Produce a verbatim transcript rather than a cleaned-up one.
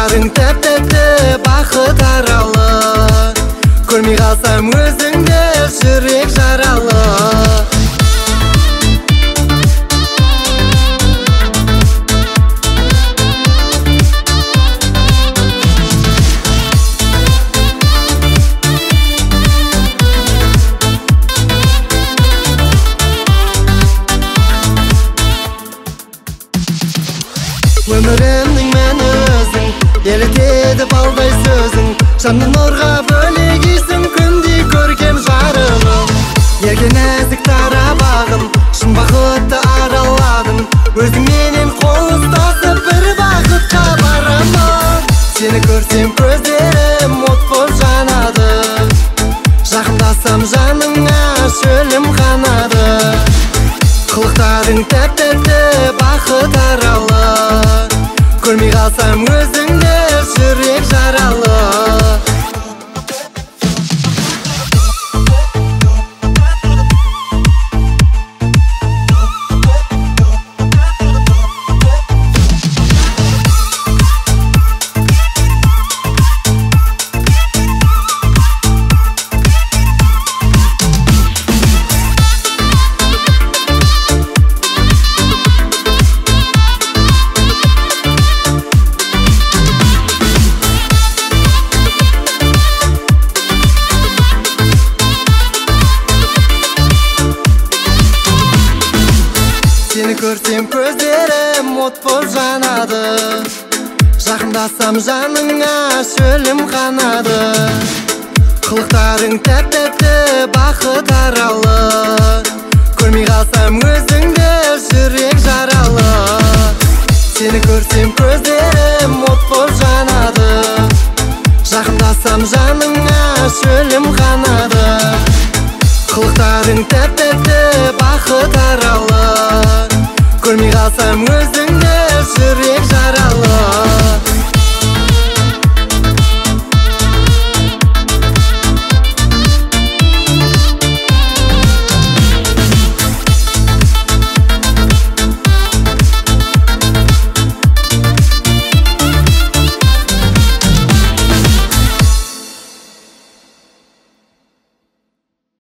Қылықтарың тәп-тәтті бақыт аралы, көрмей қалсам өзіңді жүрек жаралы. Өмірімнің мәні өзің, елітеді балдай сөзің. Жанды нұрға бөлегейсің, күндей көркем жарығым. Ерке нәзік тарабағым, шын бақытты араладың. Өзіңменен қол ұстасып бір бақытқа барамын. Сені көрсем көздерім от боп жанады, жақындасам жаныңа шөлім қанады. Қылықтарың тәп-тәтті бақыт аралы, көрмей қалсам өзіңді жүрек жаралы. Сені көрсем көздерім от боп жанады, жақындасам жаныңа шөлім қанады. Қылықтарың тәп-тәтті бақыт аралы, көрмей қалсам өзіңді жүрек жаралы. Сені көрсем көздерім от боп жанады, жақындасам жаныңа шөлім қанады. Қылықтарың тәп-тәтті бақыт аралы, көрмей қалсам өзіңді жүрек жаралы.